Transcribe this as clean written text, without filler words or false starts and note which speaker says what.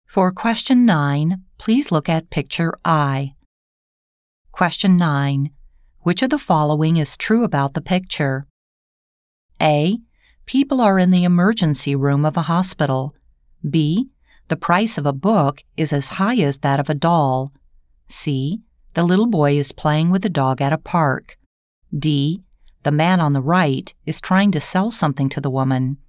Speaker 1: For question 9, please look at picture I. Question 9. Which of the following is true about the picture? A. People are in the emergency room of a hospital. B. The price of a book is as high as that of a doll. C. The little boy is playing with a dog at a park. D. The man on the right is trying to sell something to the woman.